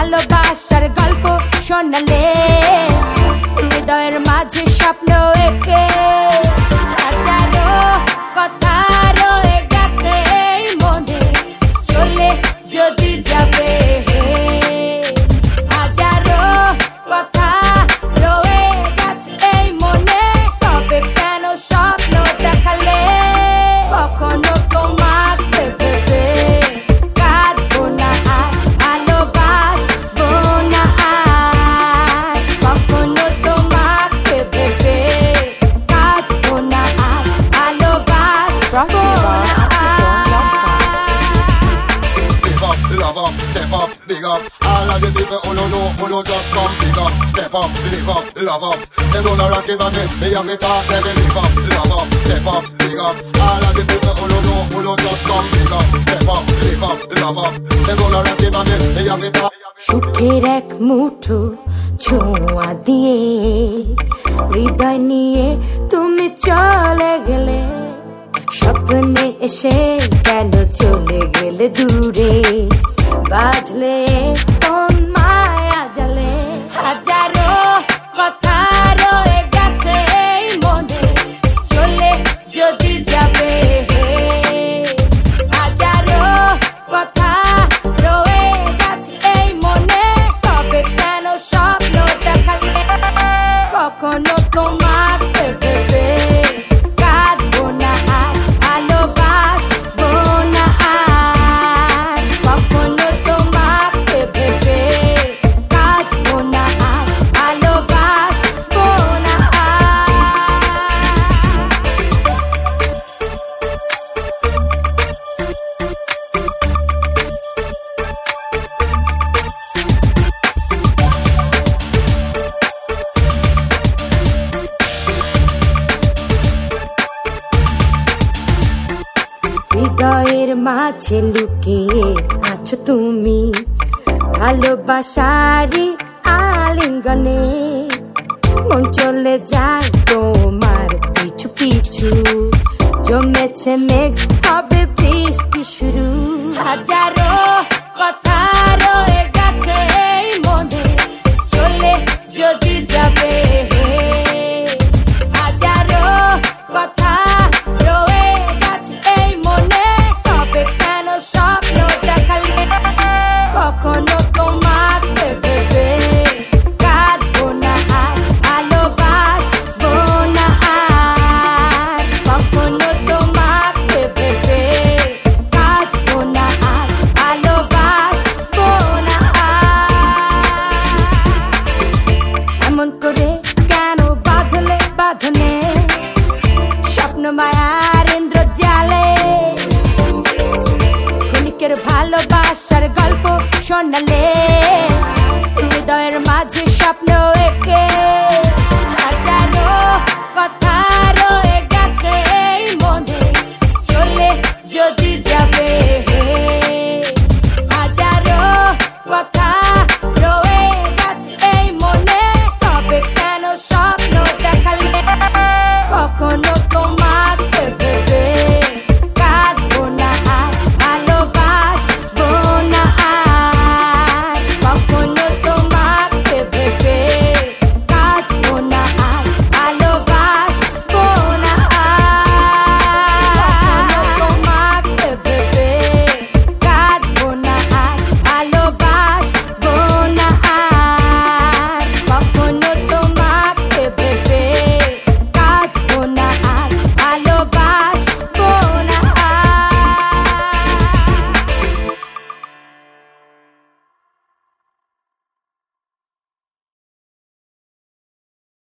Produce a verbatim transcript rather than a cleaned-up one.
ভালোবাসার গল্প শোনালে হৃদয়ের মাঝে স্বপ্ন এঁকে হাজারো কথা রয়ে গেছে এই মনে চলে যদি যাবে হাজারো কথা রয়ে গেছে এই মনে তবে কেন স্বপ্ন দেখালে কখনো তোমার ভেবে কাঁদবো না আর ভালোবাসবো না আর কখনো তোমার ভেবে কাঁদবো না আর ভালোবাসবো না Love up, step up, big up. All of the people who don't know, who don't just come big up. Step up, live up, love up. Say don't rock it, man, me have the talk, say they live up, love up, step up, big up. All of the people who don't know, who don't just come big up. Step up, live up, love up. Say don't rock it, man, me have the talk. সুখের এক মুঠো ছোঁয়া দিয়ে হৃদয় নিয়ে তুমি চলে গেলে স্বপ্নে এসে কেন চলে গেলে দূরে বাঁধলে কোন মায়া জালে হাজারো কথা রয়ে গেছে এই মনে চলে যদি যাবে হাজারো কথা রয়ে গেছে এই মনে তবে কেন স্বপ্ন দেখালে কখনো তোমার ভেবে কাঁদবো না আর ভালোবাসবো না আর কখনো তোমার ভেবে কাঁদবো না আর ভালোবাসবো না হৃদয়ের মাঝে লুকিয়ে আছো তুমি ভালোবাসারি আলিঙ্গনে মন চলে যায় তোমার পিছু পিছু জমেছে মেঘ হবে বৃষ্টি শুরু হাজারো কথা রয়ে গেছে এই মনে চলে যদি যাবে হাজারো কথা রয়ে গেছে এই মনে তবে কেন স্বপ্ন দেখালে কখনো তোমার ভেবে কাঁদবো না আর ভালোবাসবো না আর কখনো তোমার ভেবে কাঁদবো না আর ভালোবাসবো না এমন করে কেন বাঁধলে বাঁধনে স্বপ্ন মায়ার ইন্দ্রজালে ক্ষণিকের ভালোবাসার গল্প শোনালে